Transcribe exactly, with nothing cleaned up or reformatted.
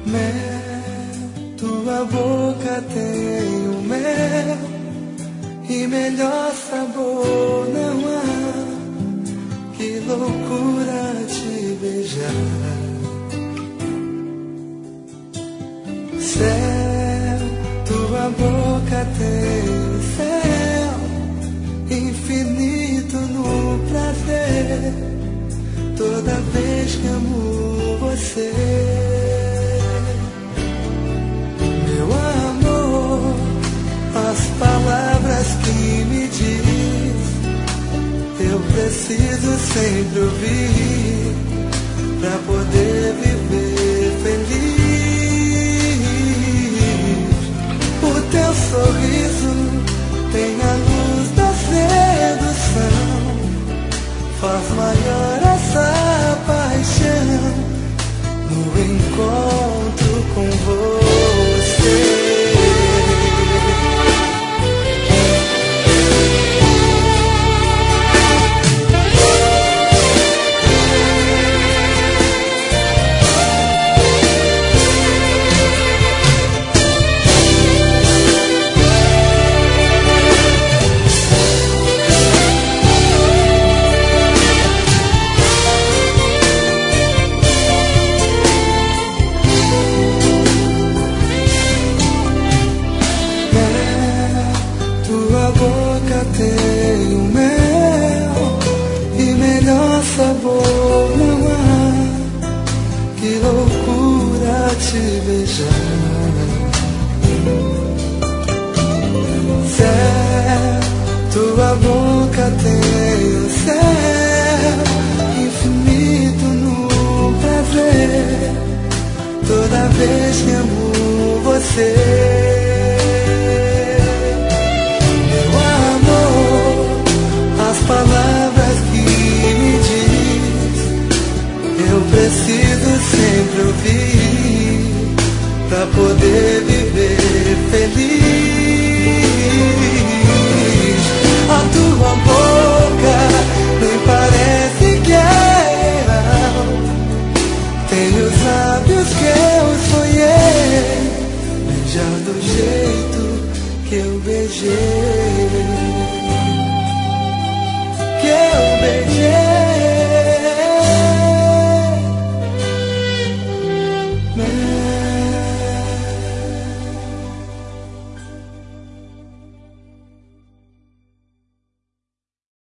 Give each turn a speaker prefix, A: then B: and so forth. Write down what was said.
A: Mel, tua boca tem o mel e melhor sabor não há. Que loucura te beijar. Céu, tua boca tem o céu infinito no prazer. Toda vez que amo você, meu amor, as palavras que me diz eu preciso sempre ouvir pra poder viver feliz. O teu sorriso tem a luz da sedução, faz maior essa paixão no encontro com você. Tem o mel e melhor sabor não há. Que loucura te beijar. Céu, tua boca tem o céu infinito no prazer. Toda vez que amo você, palavras que me diz eu preciso sempre ouvir pra poder viver feliz. A tua boca nem parece que é real, tem os lábios que eu sonhei beijar do jeito que eu beijei, que eu beijei.